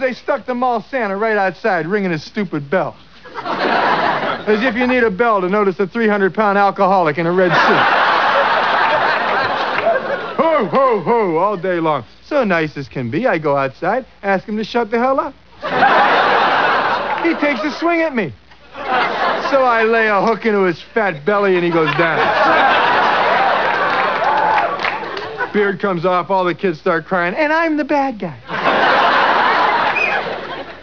They stuck the mall Santa right outside, ringing his stupid bell. As if you need a bell to notice a 300-pound alcoholic in a red suit. Ho, ho, ho, all day long. So nice as can be, I go outside, ask him to shut the hell up. He takes a swing at me. So I lay a hook into his fat belly and he goes down. Beard comes off, all the kids start crying, and I'm the bad guy.